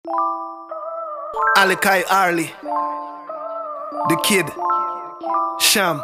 Alikai Arley, the kid, Sham.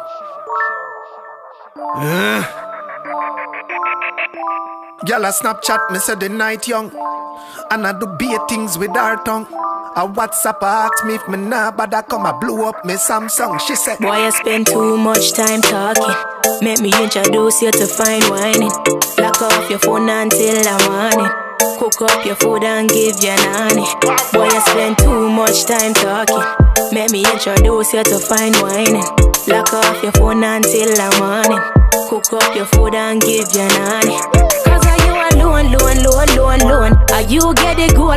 Girl a Snapchat me say the night young, and I do bait things with her tongue. A WhatsApp ask me if me nah bother come a blow up me Samsung. She said, boy, I spend too much time talking. Make me introduce you to fine whining. Lock off your phone until the morning. Cook up your food and give you nanny. Boy, I spend too much time talking. Make me introduce you to fine whining. Lock off your phone until the morning. Cook up your food and give you nanny. Cause are you alone? Are you get the goal?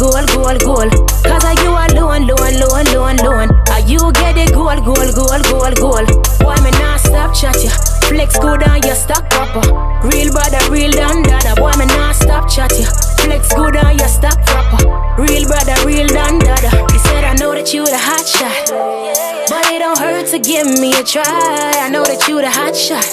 Cause are you alone? Are you get the goal? Boy, me nah stop chat ya. Flex good and you stock proper. Real brother, real done dada. Boy, me nah stop chat ya. Flex good and you stock proper. Real brother, real done dada. He said I know that you the hot shot, but it don't hurt to give me a try. I know that you the hot shot,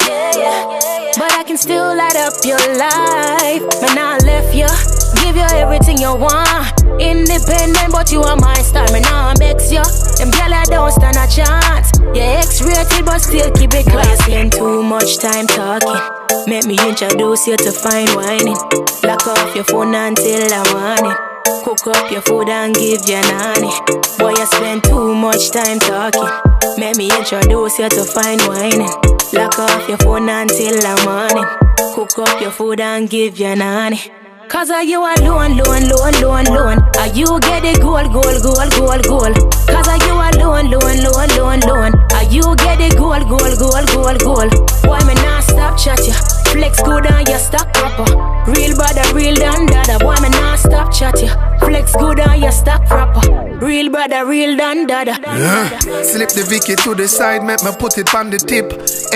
but I can still light up your life. Man, I left you, give you everything you want. Independent, but you are my star. Man, I vex you. Them gyal I don't stand a chance. Yeah, X-rated, but still keep it classy. Spend too much time talking. Make me introduce you to fine whining. Lock off your phone until the morning. Cook up your food and give you nanny. Boy, you spend too much time talking. Make me introduce you to fine whining. Lock off your phone until the morning. Cook up your food and give you nanny. Cause are you alone? Are you get the goal? Cause are you alone? Are you get the goal? Boy, me nah stop chat ya. Flex good and you stock proper. Real brother, real done dada. Boy, me nah stop chat ya. Flex good and you stock proper. Real brother, real done dada. Slip the Vicky to the side, make me put it on the tip.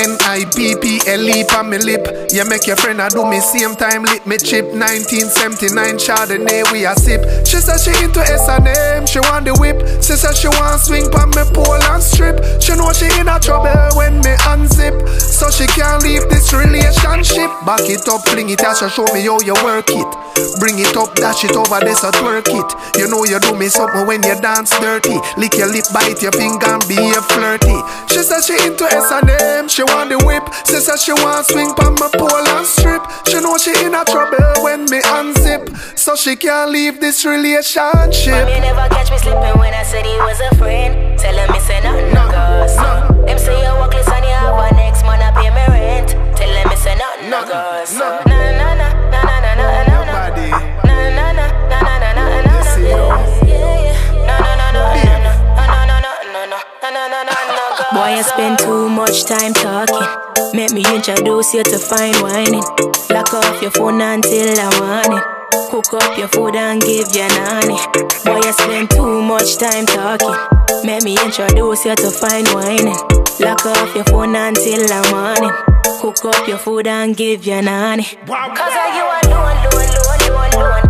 NIPPLE on me lip. You make your friend I do me same time lit me chip. 1979 Chardonnay we a sip. She said she into S&M, she want the whip. She said she want swing pan me pole and strip. She know she in a trouble when me unzip, so she can't leave this relationship. Back it up, fling it as she show me how you work it. Bring it up, dash it over there, so twerk it. You know you do me something when you dance dirty. Lick your lip, bite your finger and behave flirty. She said she into S&M, she want the whip. She said she want swing pan my pole and strip. She know she in a trouble when me unzip, so she can't leave this relationship. Mom, you never catch me slipping when I said he was a friend. Tell him me say nothing no goes. Them say you walk less and you have a next man I pay me rent. Tell him me say nothing no goes. Boy, I spend too much time talking. Make me introduce you to fine whining. Lock off your phone until the morning. Cook up your food and give you nanny. Boy, I spend too much time talking. Make me introduce you to fine whining. Lock off your phone until the morning. Cook up your food and give you nanny. Cause are you alone?